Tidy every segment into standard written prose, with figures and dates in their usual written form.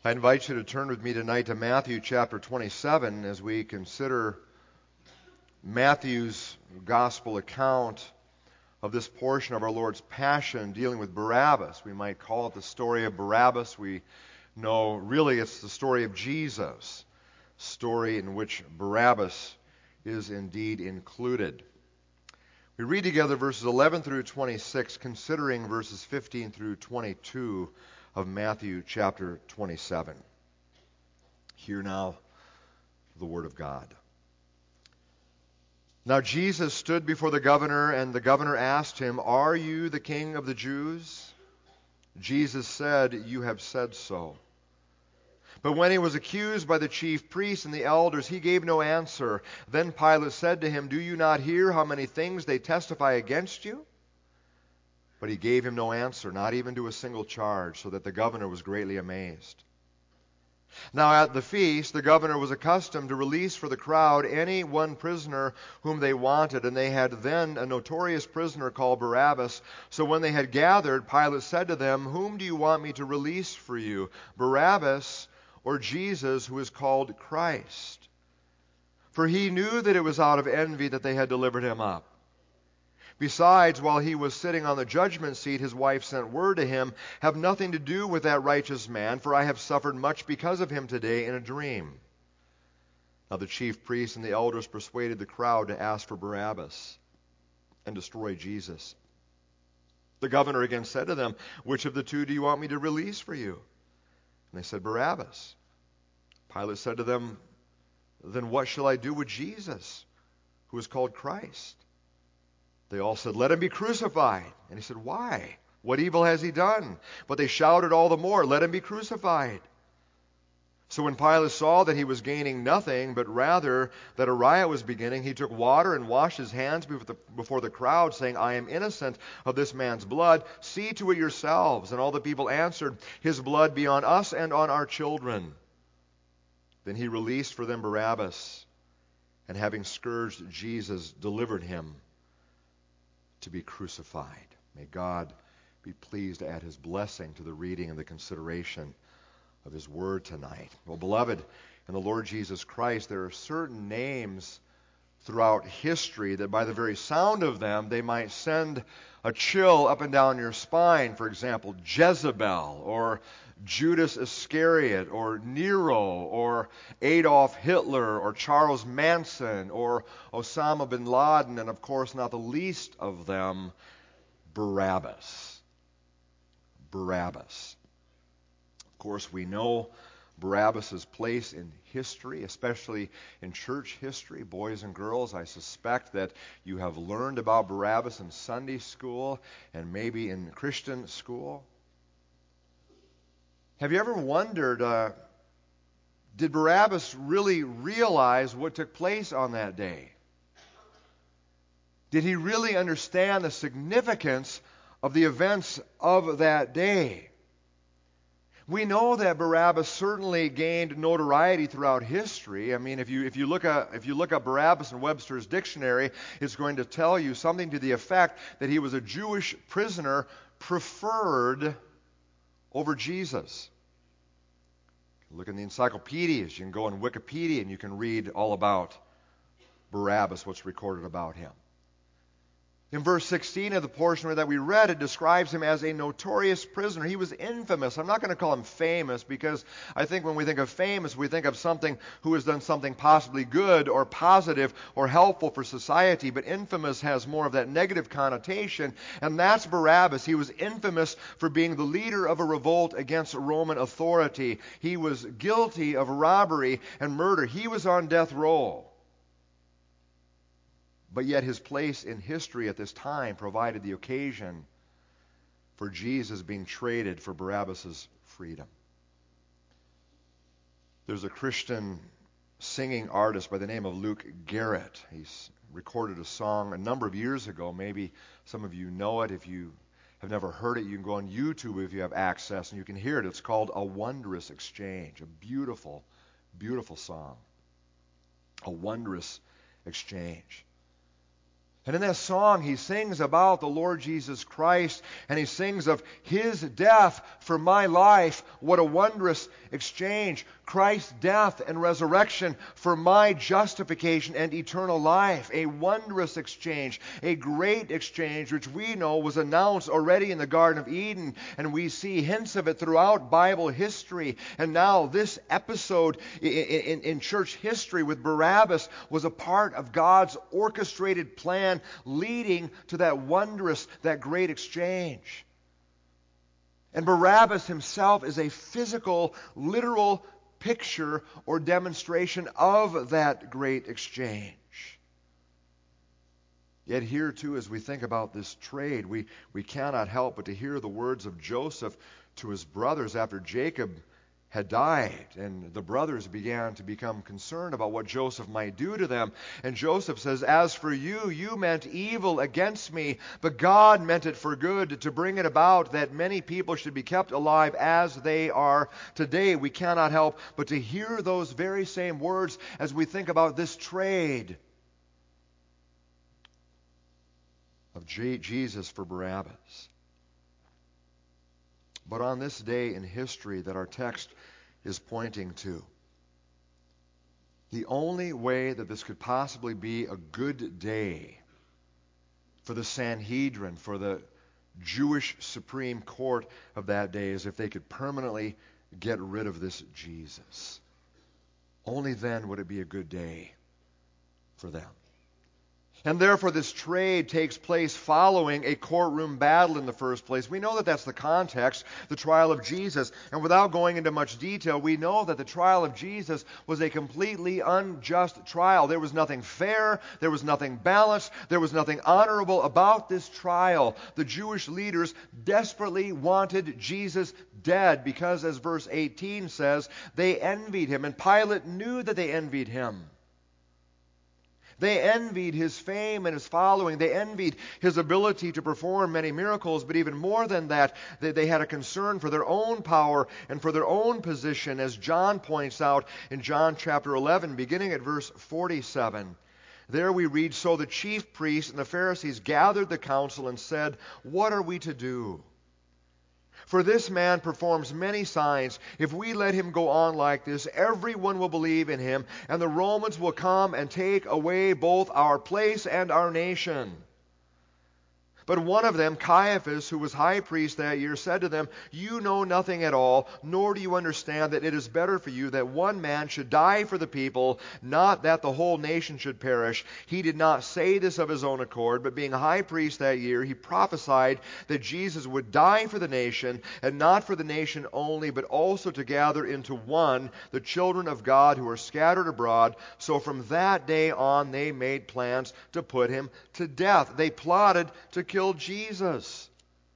I invite you to turn with me tonight to Matthew chapter 27 as we consider Matthew's gospel account of this portion of our Lord's Passion dealing with Barabbas. We might call it the story of Barabbas. We know really it's the story of Jesus, story in which Barabbas is indeed included. We read together verses 11 through 26, considering verses 15 through 22 of Matthew chapter 27. Hear now the word of God. Now Jesus stood before the governor, and the governor asked him, "Are you the king of the Jews?" Jesus said, "You have said so." But when he was accused by the chief priests and the elders, he gave no answer. Then Pilate said to him, "Do you not hear how many things they testify against you?" But he gave him no answer, not even to a single charge, so that the governor was greatly amazed. Now at the feast, the governor was accustomed to release for the crowd any one prisoner whom they wanted, and they had then a notorious prisoner called Barabbas. So when they had gathered, Pilate said to them, "Whom do you want me to release for you, Barabbas or Jesus, who is called Christ?" For he knew that it was out of envy that they had delivered him up. Besides, while he was sitting on the judgment seat, his wife sent word to him, "Have nothing to do with that righteous man, for I have suffered much because of him today in a dream." Now the chief priests and the elders persuaded the crowd to ask for Barabbas and destroy Jesus. The governor again said to them, "Which of the two do you want me to release for you?" And they said, "Barabbas." Pilate said to them, "Then what shall I do with Jesus, who is called Christ?" They all said, "Let him be crucified." And he said, "Why? What evil has he done?" But they shouted all the more, "Let him be crucified." So when Pilate saw that he was gaining nothing, but rather that a riot was beginning, he took water and washed his hands before the crowd, saying, "I am innocent of this man's blood. See to it yourselves." And all the people answered, "His blood be on us and on our children." Then he released for them Barabbas, and having scourged Jesus, delivered him to be crucified. May God be pleased to add his blessing to the reading and the consideration of his word tonight. Well, beloved, in the Lord Jesus Christ, there are certain names throughout history that by the very sound of them, they might send a chill up and down your spine. For example, Jezebel, or Judas Iscariot, or Nero, or Adolf Hitler, or Charles Manson, or Osama bin Laden, and of course, not the least of them, Barabbas. Barabbas. Of course, we know Barabbas' place in history, especially in church history. Boys and girls, I suspect that you have learned about Barabbas in Sunday school and maybe in Christian school. Have you ever wondered, did Barabbas really realize what took place on that day? Did he really understand the significance of the events of that day? We know that Barabbas certainly gained notoriety throughout history. I mean, if you look up Barabbas in Webster's dictionary, it's going to tell you something to the effect that he was a Jewish prisoner preferred over Jesus. Look in the encyclopedias. You can go on Wikipedia and you can read all about Barabbas, what's recorded about him. In verse 16 of the portion that we read, it describes him as a notorious prisoner. He was infamous. I'm not going to call him famous, because I think when we think of famous, we think of something who has done something possibly good or positive or helpful for society. But infamous has more of that negative connotation, and that's Barabbas. He was infamous for being the leader of a revolt against Roman authority. He was guilty of robbery and murder. He was on death row. But yet his place in history at this time provided the occasion for Jesus being traded for Barabbas' freedom. There's a Christian singing artist by the name of Luke Garrett. He's recorded a song a number of years ago. Maybe some of you know it. If you have never heard it, you can go on YouTube if you have access, and you can hear it. It's called "A Wondrous Exchange." A beautiful, beautiful song. A wondrous exchange. And in that song, he sings about the Lord Jesus Christ, and he sings of his death for my life. What a wondrous exchange. Christ's death and resurrection for my justification and eternal life. A wondrous exchange, a great exchange, which we know was announced already in the Garden of Eden, and we see hints of it throughout Bible history. And now this episode in church history with Barabbas was a part of God's orchestrated plan leading to that wondrous, that great exchange. And Barabbas himself is a physical, literal picture or demonstration of that great exchange. Yet here too, as we think about this trade, we cannot help but to hear the words of Joseph to his brothers after Jacob had died, and the brothers began to become concerned about what Joseph might do to them. And Joseph says, "As for you, you meant evil against me, but God meant it for good, to bring it about that many people should be kept alive as they are today." We cannot help but to hear those very same words as we think about this trade of Jesus for Barabbas. But on this day in history that our text is pointing to, the only way that this could possibly be a good day for the Sanhedrin, for the Jewish Supreme Court of that day, is if they could permanently get rid of this Jesus. Only then would it be a good day for them. And therefore this trade takes place following a courtroom battle in the first place. We know that that's the context, the trial of Jesus. And without going into much detail, we know that the trial of Jesus was a completely unjust trial. There was nothing fair, there was nothing balanced, there was nothing honorable about this trial. The Jewish leaders desperately wanted Jesus dead because, as verse 18 says, they envied him. And Pilate knew that they envied him. They envied his fame and his following. They envied his ability to perform many miracles. But even more than that, they had a concern for their own power and for their own position, as John points out in John chapter 11, beginning at verse 47. There we read, "So the chief priests and the Pharisees gathered the council and said, 'What are we to do? For this man performs many signs. If we let him go on like this, everyone will believe in him, and the Romans will come and take away both our place and our nation.' But one of them, Caiaphas, who was high priest that year, said to them, 'You know nothing at all, nor do you understand that it is better for you that one man should die for the people, not that the whole nation should perish.' He did not say this of his own accord, but being high priest that year, he prophesied that Jesus would die for the nation, and not for the nation only, but also to gather into one the children of God who are scattered abroad. So from that day on they made plans to put him to death." They plotted to kill Jesus.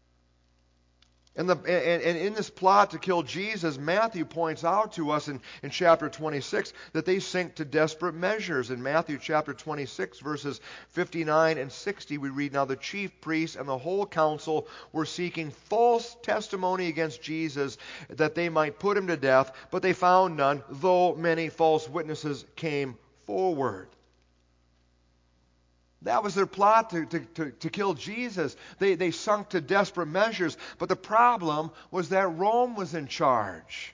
And in this plot to kill Jesus, Matthew points out to us in chapter 26 that they sink to desperate measures. In Matthew chapter 26, verses 59 and 60, we read, "Now the chief priests and the whole council were seeking false testimony against Jesus, that they might put him to death, but they found none, though many false witnesses came forward." That was their plot to kill Jesus. They sunk to desperate measures. But the problem was that Rome was in charge.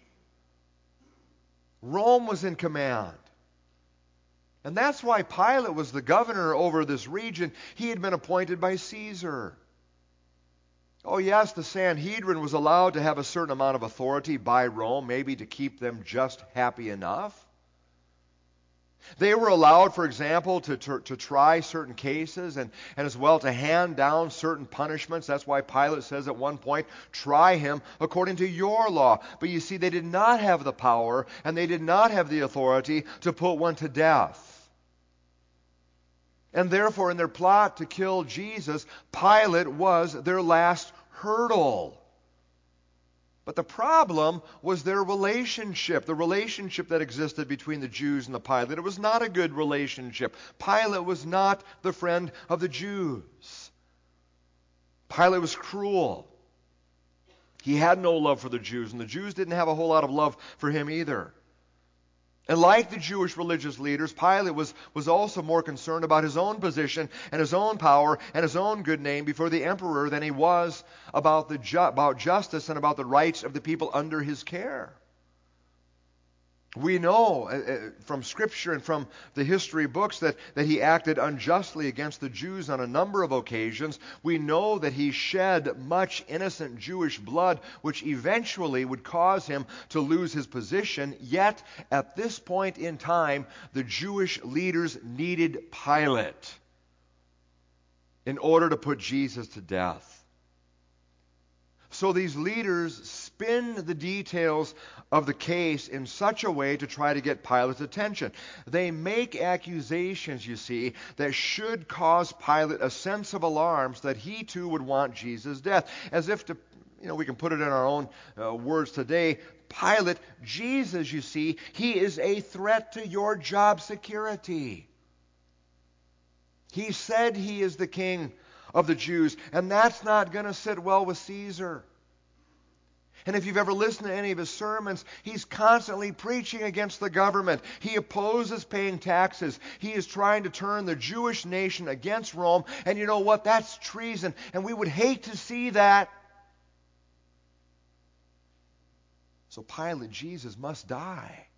Rome was in command. And that's why Pilate was the governor over this region. He had been appointed by Caesar. Oh yes, the Sanhedrin was allowed to have a certain amount of authority by Rome, maybe to keep them just happy enough. They were allowed, for example, to try certain cases and as well to hand down certain punishments. That's why Pilate says at one point, "Try him according to your law." But you see, they did not have the power and they did not have the authority to put one to death. And therefore, in their plot to kill Jesus, Pilate was their last hurdle. But the problem was their relationship, the relationship that existed between the Jews and the Pilate. It was not a good relationship. Pilate was not the friend of the Jews. Pilate was cruel. He had no love for the Jews, and the Jews didn't have a whole lot of love for him either. And like the Jewish religious leaders, Pilate was also more concerned about his own position and his own power and his own good name before the emperor than he was about justice and about the rights of the people under his care. We know from Scripture and from the history books that he acted unjustly against the Jews on a number of occasions. We know that he shed much innocent Jewish blood, which eventually would cause him to lose his position. Yet, at this point in time, the Jewish leaders needed Pilate in order to put Jesus to death. So these leaders spin the details of the case in such a way to try to get Pilate's attention. They make accusations, you see, that should cause Pilate a sense of alarm so that he too would want Jesus' death. As if to, we can put it in our own words today, Pilate, Jesus, you see, he is a threat to your job security. He said he is the king of the Jews, and that's not going to sit well with Caesar. And if you've ever listened to any of his sermons, he's constantly preaching against the government. He opposes paying taxes. He is trying to turn the Jewish nation against Rome. And you know what? That's treason. And we would hate to see that. So Pilate, Jesus must die.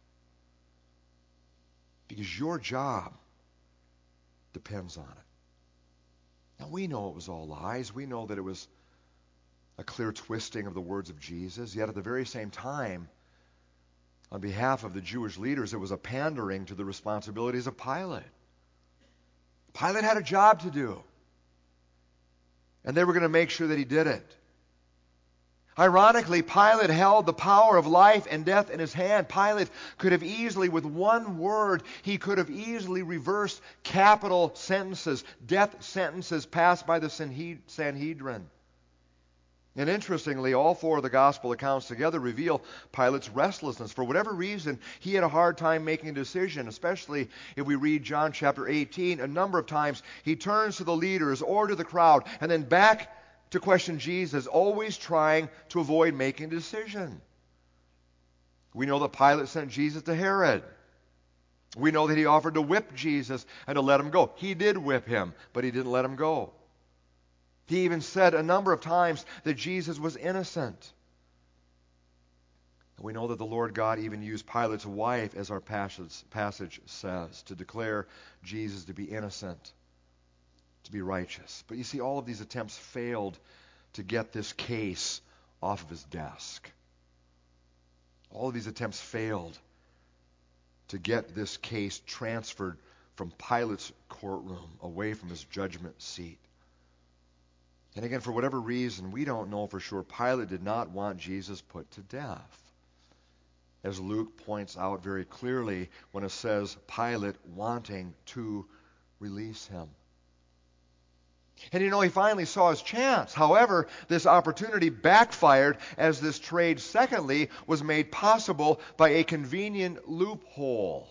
Because your job depends on it. Now, we know it was all lies. We know that it was a clear twisting of the words of Jesus. Yet at the very same time, on behalf of the Jewish leaders, it was a pandering to the responsibilities of Pilate. Pilate had a job to do. And they were going to make sure that he did it. Ironically, Pilate held the power of life and death in his hand. Pilate could have easily, with one word, he could have easily reversed capital sentences, death sentences passed by the Sanhedrin. And interestingly, all four of the gospel accounts together reveal Pilate's restlessness. For whatever reason, he had a hard time making a decision, especially if we read John chapter 18. A number of times he turns to the leaders or to the crowd and then back to question Jesus, always trying to avoid making a decision. We know that Pilate sent Jesus to Herod. We know that he offered to whip Jesus and to let him go. He did whip him, but he didn't let him go. He even said a number of times that Jesus was innocent. We know that the Lord God even used Pilate's wife, as our passage says, to declare Jesus to be innocent, to be righteous. But you see, all of these attempts failed to get this case off of his desk. All of these attempts failed to get this case transferred from Pilate's courtroom away from his judgment seat. And again, for whatever reason, we don't know for sure, Pilate did not want Jesus put to death. As Luke points out very clearly when it says Pilate wanting to release him. And he finally saw his chance. However, this opportunity backfired as this trade, secondly, was made possible by a convenient loophole.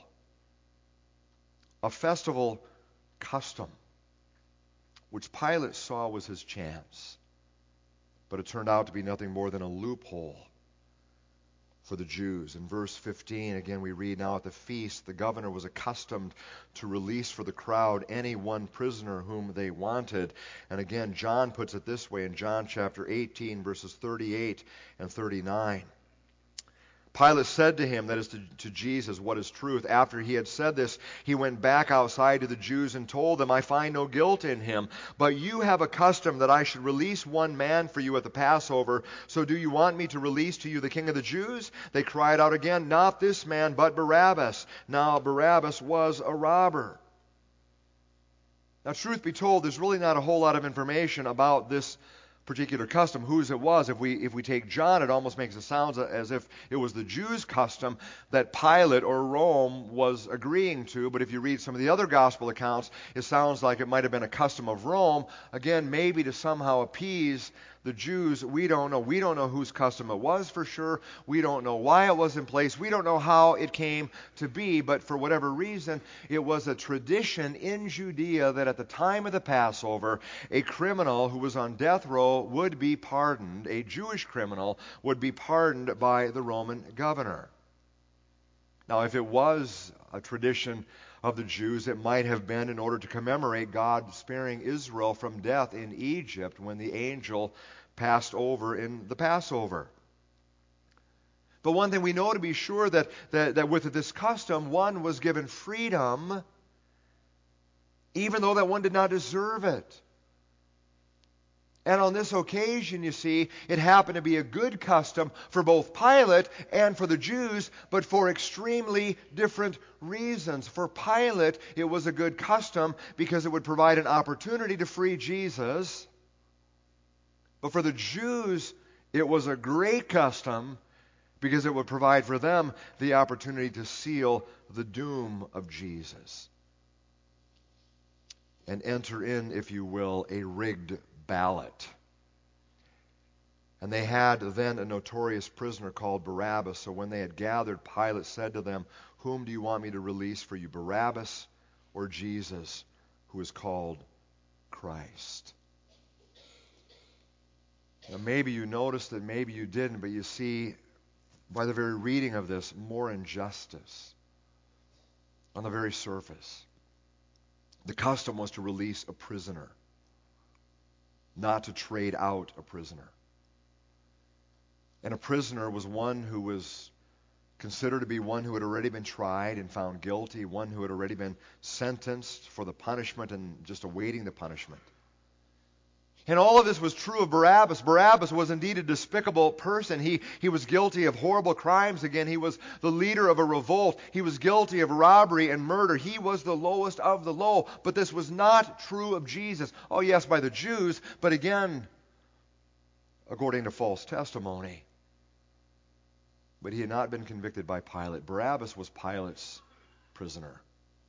A festival custom, which Pilate saw was his chance. But it turned out to be nothing more than a loophole for the Jews. In verse 15, again, we read, "Now at the feast, the governor was accustomed to release for the crowd any one prisoner whom they wanted." And again, John puts it this way in John chapter 18, verses 38 and 39. Pilate said to him, that is to Jesus, "What is truth?" After he had said this, he went back outside to the Jews and told them, "I find no guilt in him. But you have a custom that I should release one man for you at the Passover. So do you want me to release to you the king of the Jews?" They cried out again, "Not this man, but Barabbas." Now Barabbas was a robber. Now, truth be told, there's really not a whole lot of information about this particular custom, whose it was. If we take John, it almost makes it sound as if it was the Jews' custom that Pilate or Rome was agreeing to. But if you read some of the other gospel accounts, it sounds like it might have been a custom of Rome, again, maybe to somehow appease the Jews. We don't know. We don't know whose custom it was for sure. We don't know why it was in place. We don't know how it came to be, but for whatever reason, it was a tradition in Judea that at the time of the Passover, a criminal who was on death row would be pardoned. A Jewish criminal would be pardoned by the Roman governor. Now, if it was a tradition of the Jews, it might have been in order to commemorate God sparing Israel from death in Egypt when the angel passed over in the Passover. But one thing we know to be sure that with this custom, one was given freedom, even though that one did not deserve it. And on this occasion, you see, it happened to be a good custom for both Pilate and for the Jews, but for extremely different reasons. For Pilate, it was a good custom because it would provide an opportunity to free Jesus. But for the Jews, it was a great custom because it would provide for them the opportunity to seal the doom of Jesus and enter in, if you will, a rigged ballot. And they had then a notorious prisoner called Barabbas. So when they had gathered, Pilate said to them, "Whom do you want me to release for you, Barabbas or Jesus, who is called Christ?" Now maybe you noticed it, maybe you didn't, but you see, by the very reading of this, more injustice on the very surface. The custom was to release a prisoner, not to trade out a prisoner. And a prisoner was one who was considered to be one who had already been tried and found guilty, one who had already been sentenced for the punishment and just awaiting the punishment. And all of this was true of Barabbas. Barabbas was indeed a despicable person. He was guilty of horrible crimes again. He was the leader of a revolt. He was guilty of robbery and murder. He was the lowest of the low. But this was not true of Jesus. Oh, yes, by the Jews, but again, according to false testimony. But he had not been convicted by Pilate. Barabbas was Pilate's prisoner.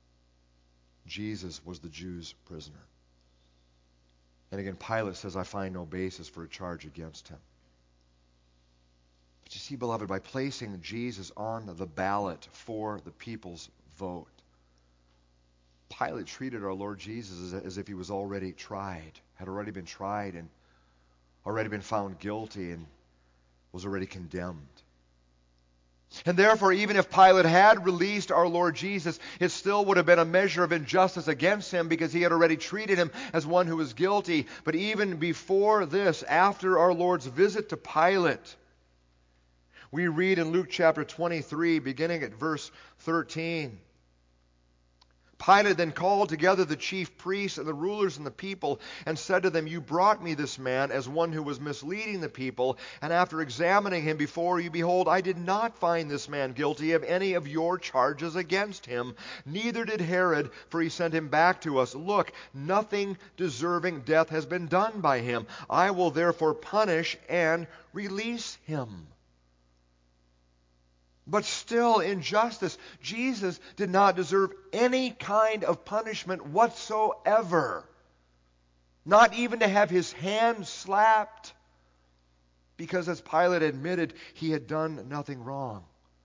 Jesus was the Jews' prisoner. And again, Pilate says, "I find no basis for a charge against him." But you see, beloved, by placing Jesus on the ballot for the people's vote, Pilate treated our Lord Jesus as if he was already tried, had already been tried and already been found guilty and was already condemned. And therefore, even if Pilate had released our Lord Jesus, it still would have been a measure of injustice against him because he had already treated him as one who was guilty. But even before this, after our Lord's visit to Pilate, we read in Luke chapter 23, beginning at verse 13. Pilate then called together the chief priests and the rulers and the people and said to them, "You brought me this man as one who was misleading the people, and after examining him before you, behold, I did not find this man guilty of any of your charges against him. Neither did Herod, for he sent him back to us. Look, nothing deserving death has been done by him. I will therefore punish and release him." But still, in justice, Jesus did not deserve any kind of punishment whatsoever. Not even to have his hand slapped, because as Pilate admitted, he had done nothing wrong.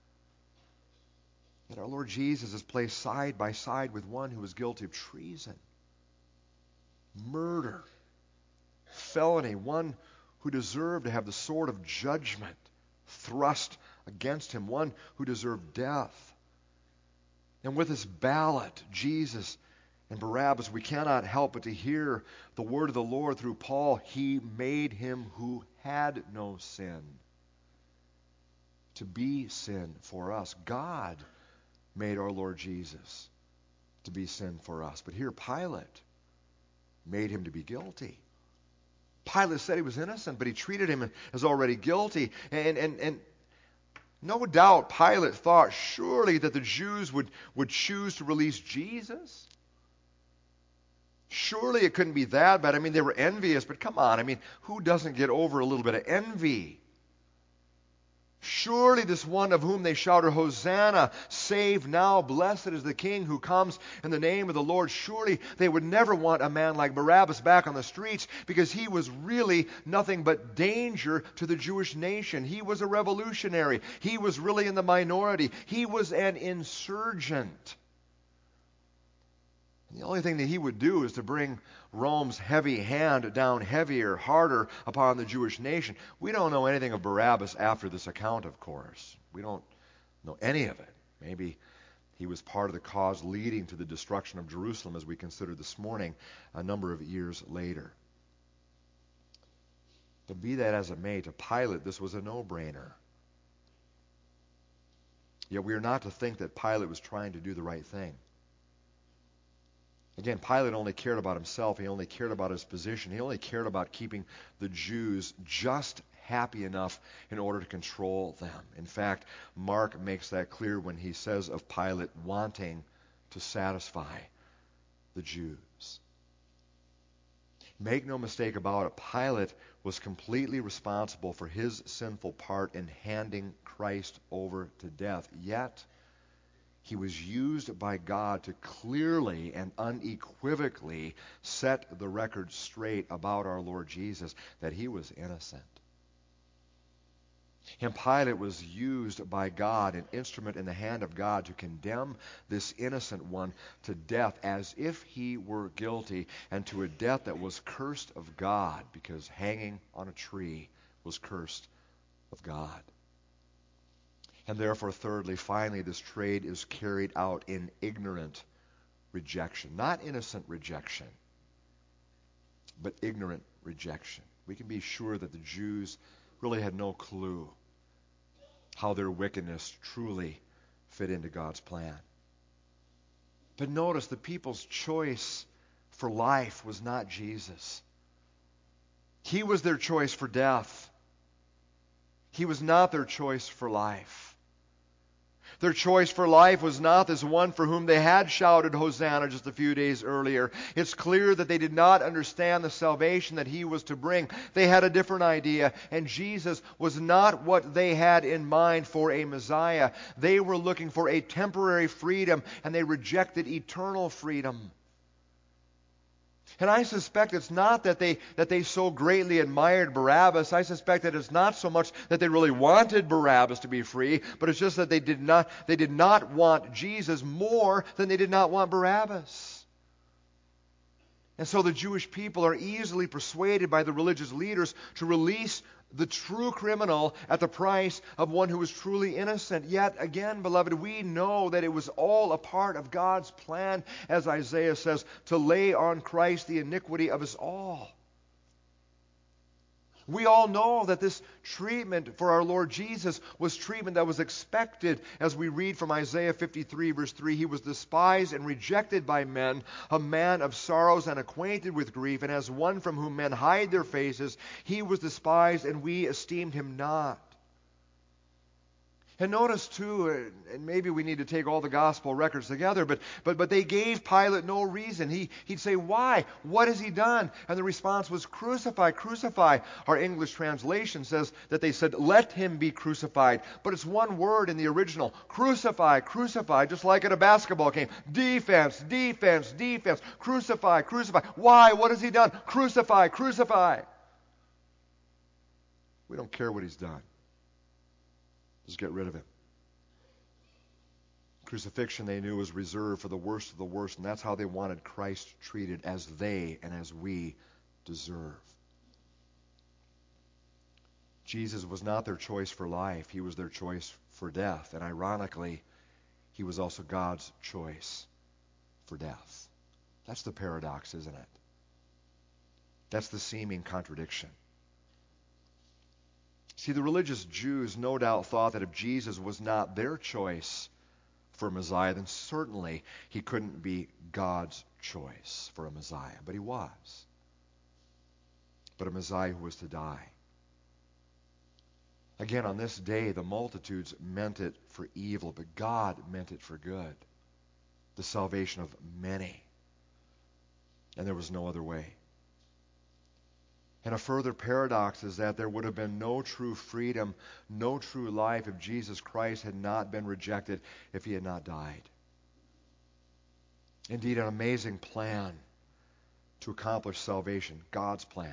Yet our Lord Jesus is placed side by side with one who was guilty of treason, murder, felony, one who deserved to have the sword of judgment thrust against him, one who deserved death. And with this ballot, Jesus and Barabbas, we cannot help but to hear the word of the Lord through Paul. He made him who had no sin to be sin for us. God made our Lord Jesus to be sin for us. But here Pilate made him to be guilty. Pilate said he was innocent, but he treated him as already guilty. And no doubt Pilate thought surely that the Jews would choose to release Jesus. Surely it couldn't be that bad. I mean, they were envious, but come on. I mean, who doesn't get over a little bit of envy? Surely this one of whom they shouted, "Hosanna, save now, blessed is the King who comes in the name of the Lord." Surely they would never want a man like Barabbas back on the streets because he was really nothing but danger to the Jewish nation. He was a revolutionary. He was really in the minority. He was an insurgent. The only thing that he would do is to bring Rome's heavy hand down heavier, harder upon the Jewish nation. We don't know anything of Barabbas after this account, of course. We don't know any of it. Maybe he was part of the cause leading to the destruction of Jerusalem, as we considered this morning, a number of years later. But be that as it may, to Pilate, this was a no-brainer. Yet we are not to think that Pilate was trying to do the right thing. Again, Pilate only cared about himself. He only cared about his position. He only cared about keeping the Jews just happy enough in order to control them. In fact, Mark makes that clear when he says of Pilate wanting to satisfy the Jews. Make no mistake about it, Pilate was completely responsible for his sinful part in handing Christ over to death. Yet, he was used by God to clearly and unequivocally set the record straight about our Lord Jesus, that he was innocent. And Pilate was used by God, an instrument in the hand of God, to condemn this innocent one to death as if he were guilty, and to a death that was cursed of God, because hanging on a tree was cursed of God. And therefore, thirdly, finally, this trade is carried out in ignorant rejection. Not innocent rejection, but ignorant rejection. We can be sure that the Jews really had no clue how their wickedness truly fit into God's plan. But notice, the people's choice for life was not Jesus. He was their choice for death. He was not their choice for life. Their choice for life was not this one for whom they had shouted Hosanna just a few days earlier. It's clear that they did not understand the salvation that he was to bring. They had a different idea, and Jesus was not what they had in mind for a Messiah. They were looking for a temporary freedom, and they rejected eternal freedom. And I suspect it's not that they so greatly admired Barabbas. I suspect that it's not so much that they really wanted Barabbas to be free, but it's just that they did not want Jesus more than they did not want Barabbas. And so the Jewish people are easily persuaded by the religious leaders to release the true criminal at the price of one who was truly innocent. Yet again, beloved, we know that it was all a part of God's plan, as Isaiah says, to lay on Christ the iniquity of us all. We all know that this treatment for our Lord Jesus was treatment that was expected, as we read from Isaiah 53, verse 3. He was despised and rejected by men, a man of sorrows and acquainted with grief, and as one from whom men hide their faces, he was despised, and we esteemed him not. And notice too, and maybe we need to take all the gospel records together, but they gave Pilate no reason. He'd say, why? What has he done? And the response was, crucify, crucify. Our English translation says that they said, let him be crucified. But it's one word in the original, crucify, crucify, just like at a basketball game. Defense, defense, defense, crucify, crucify. Why? What has he done? Crucify, crucify. We don't care what he's done. Just get rid of him. Crucifixion, they knew, was reserved for the worst of the worst, and that's how they wanted Christ treated, as they and as we deserve. Jesus was not their choice for life. He was their choice for death. And ironically, he was also God's choice for death. That's the paradox, isn't it? That's the seeming contradiction. See, the religious Jews no doubt thought that if Jesus was not their choice for a Messiah, then certainly he couldn't be God's choice for a Messiah. But he was. But a Messiah who was to die. Again, on this day, the multitudes meant it for evil, but God meant it for good. The salvation of many. And there was no other way. And a further paradox is that there would have been no true freedom, no true life if Jesus Christ had not been rejected, if he had not died. Indeed, an amazing plan to accomplish salvation, God's plan.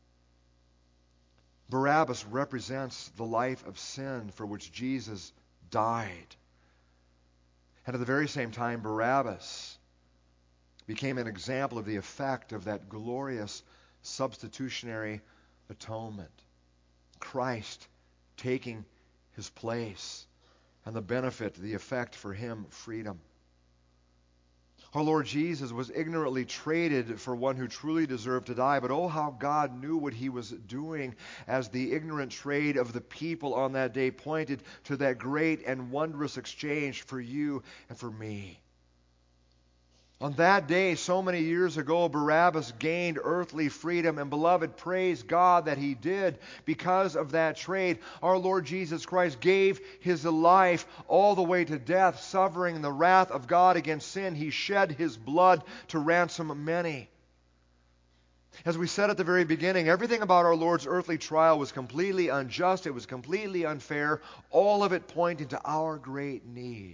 Barabbas represents the life of sin for which Jesus died. And at the very same time, Barabbas became an example of the effect of that glorious substitutionary atonement. Christ taking his place and the benefit, the effect for him, freedom. Our Lord Jesus was ignorantly traded for one who truly deserved to die, but oh, how God knew what he was doing as the ignorant trade of the people on that day pointed to that great and wondrous exchange for you and for me. On that day, so many years ago, Barabbas gained earthly freedom, and beloved, praise God that he did. Because of that trade, our Lord Jesus Christ gave his life all the way to death, suffering the wrath of God against sin. He shed his blood to ransom many. As we said at the very beginning, everything about our Lord's earthly trial was completely unjust. It was completely unfair, all of it pointing to our great need.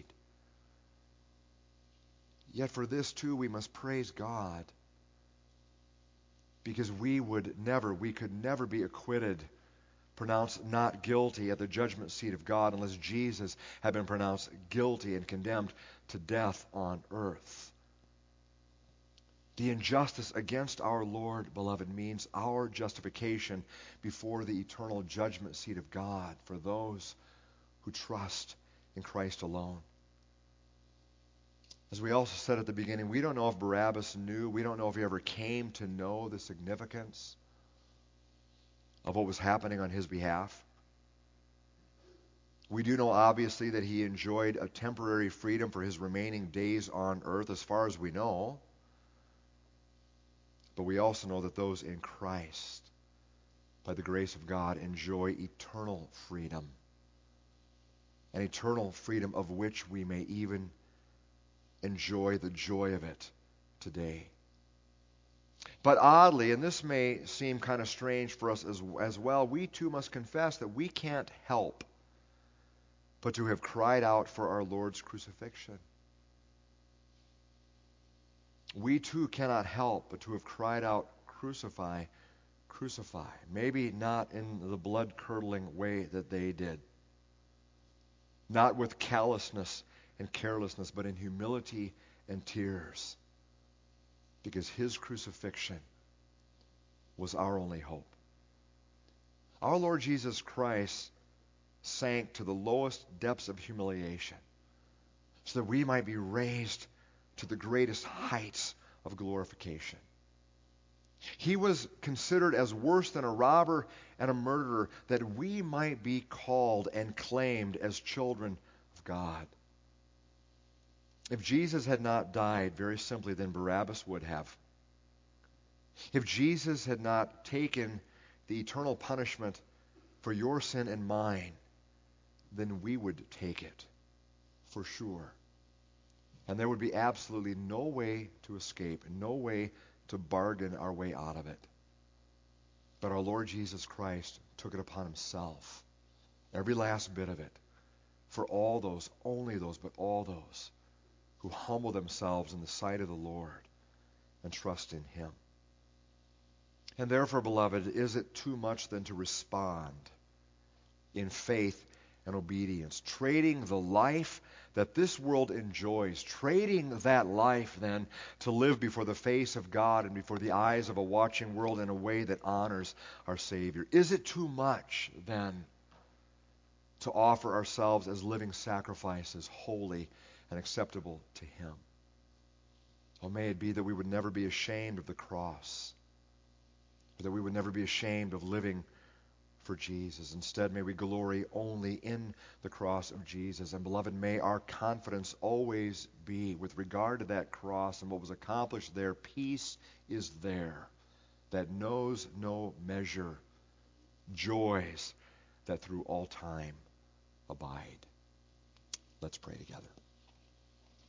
Yet for this too we must praise God, because we could never be acquitted, pronounced not guilty at the judgment seat of God unless Jesus had been pronounced guilty and condemned to death on earth. The injustice against our Lord, beloved, means our justification before the eternal judgment seat of God for those who trust in Christ alone. As we also said at the beginning, we don't know if Barabbas knew, we don't know if he ever came to know the significance of what was happening on his behalf. We do know, obviously, that he enjoyed a temporary freedom for his remaining days on earth, as far as we know. But we also know that those in Christ, by the grace of God, enjoy eternal freedom. An eternal freedom of which we may even enjoy the joy of it today. But oddly, and this may seem kind of strange for us as well, we too must confess that we can't help but to have cried out for our Lord's crucifixion. We too cannot help but to have cried out, "Crucify, crucify." Maybe not in the blood-curdling way that they did. Not with callousness and carelessness, but in humility and tears, because his crucifixion was our only hope. Our Lord Jesus Christ sank to the lowest depths of humiliation so that we might be raised to the greatest heights of glorification. He was considered as worse than a robber and a murderer, that we might be called and claimed as children of God. If Jesus had not died, very simply, then Barabbas would have. If Jesus had not taken the eternal punishment for your sin and mine, then we would take it, for sure. And there would be absolutely no way to escape, no way to bargain our way out of it. But our Lord Jesus Christ took it upon himself, every last bit of it, for all those, only those, but all those who humble themselves in the sight of the Lord and trust in him. And therefore, beloved, is it too much then to respond in faith and obedience, trading the life that this world enjoys, trading that life then to live before the face of God and before the eyes of a watching world in a way that honors our Savior? Is it too much then to offer ourselves as living sacrifices, holy and acceptable to him? Oh, may it be that we would never be ashamed of the cross, or that we would never be ashamed of living for Jesus. Instead, may we glory only in the cross of Jesus. And beloved, may our confidence always be, with regard to that cross and what was accomplished there, peace is there that knows no measure, joys that through all time abide. Let's pray together.